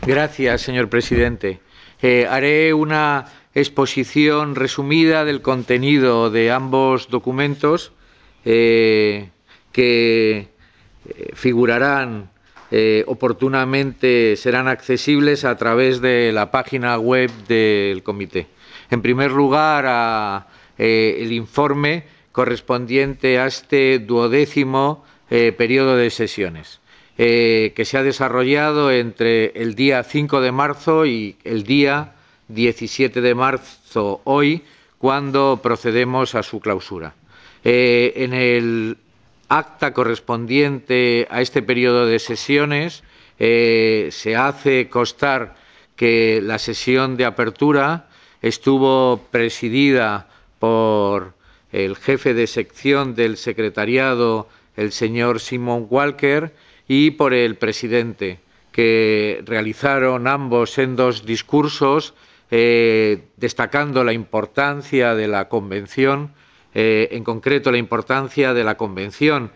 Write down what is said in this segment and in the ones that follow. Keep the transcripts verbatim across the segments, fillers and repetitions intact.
Gracias, señor presidente. Eh, haré una exposición resumida del contenido de ambos documentos eh, que eh, figurarán eh, oportunamente, serán accesibles a través de la página web del comité. En primer lugar, a, eh, el informe correspondiente a este duodécimo eh, periodo de sesiones. Eh, que se ha desarrollado entre el día cinco de marzo y el día diecisiete de marzo, hoy, cuando procedemos a su clausura. Eh, en el acta correspondiente a este periodo de sesiones eh, se hace constar que la sesión de apertura estuvo presidida por el jefe de sección del secretariado, el señor Simon Walker, y por el presidente, que realizaron ambos sendos discursos eh, destacando la importancia de la Convención, eh, en concreto la importancia de la Convención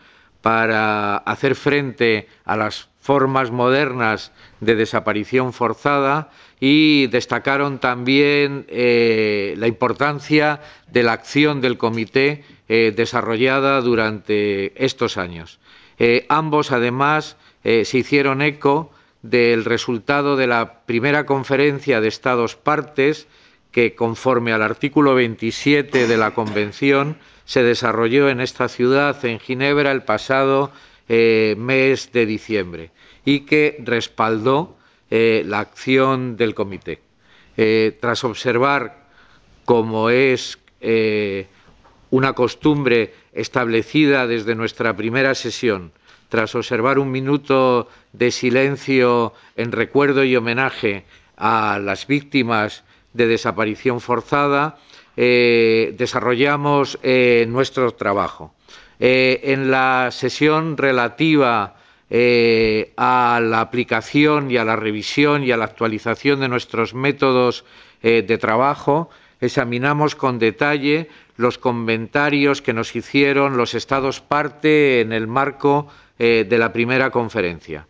para hacer frente a las formas modernas de desaparición forzada, y destacaron también eh, la importancia de la acción del Comité eh, desarrollada durante estos años. Eh, ambos, además, eh, se hicieron eco del resultado de la primera conferencia de Estados partes que, conforme al artículo veintisiete de la Convención, se desarrolló en esta ciudad, en Ginebra, el pasado eh, mes de diciembre, y que respaldó eh, la acción del Comité. Eh, tras observar, como es eh, una costumbre establecida desde nuestra primera sesión, tras observar un minuto de silencio en recuerdo y homenaje a las víctimas de desaparición forzada, eh, desarrollamos eh, nuestro trabajo. Eh, en la sesión relativa eh, a la aplicación y a la revisión y a la actualización de nuestros métodos eh, de trabajo, examinamos con detalle los comentarios que nos hicieron los Estados parte en el marco eh, de la primera conferencia.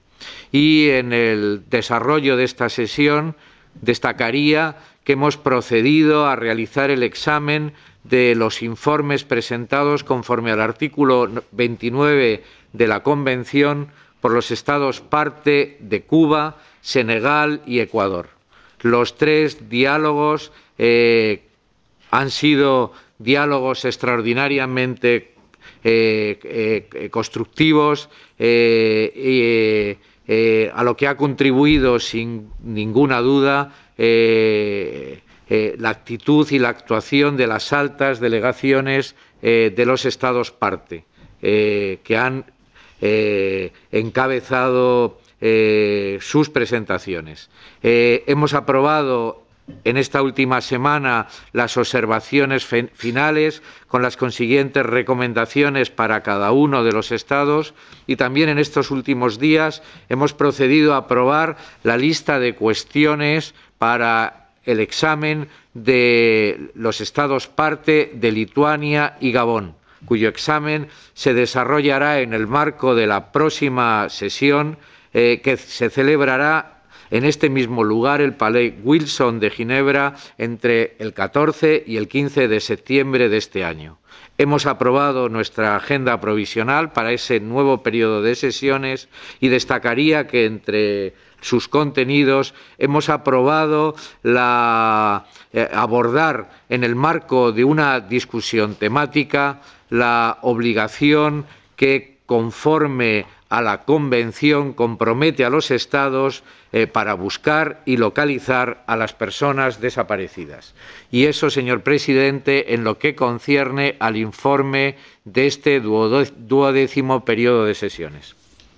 Y en el desarrollo de esta sesión destacaría que hemos procedido a realizar el examen de los informes presentados conforme al artículo veintinueve de la Convención por los Estados parte de Cuba, Senegal y Ecuador. Los tres diálogos eh, han sido diálogos extraordinariamente eh, eh, constructivos, eh, eh, eh, a lo que ha contribuido sin ninguna duda eh, eh, la actitud y la actuación de las altas delegaciones eh, de los Estados parte, eh, que han eh, encabezado eh, sus presentaciones. Eh, hemos aprobado en esta última semana las observaciones finales con las consiguientes recomendaciones para cada uno de los Estados, y también en estos últimos días hemos procedido a aprobar la lista de cuestiones para el examen de los Estados parte de Lituania y Gabón, cuyo examen se desarrollará en el marco de la próxima sesión eh, que se celebrará en este mismo lugar, el Palais Wilson de Ginebra, entre el catorce y el quince de septiembre de este año. Hemos aprobado nuestra agenda provisional para ese nuevo periodo de sesiones, y destacaría que entre sus contenidos hemos aprobado la, eh, abordar en el marco de una discusión temática la obligación que, conforme a la Convención, compromete a los Estados eh, para buscar y localizar a las personas desaparecidas. Y eso, señor presidente, en lo que concierne al informe de este duodécimo periodo de sesiones.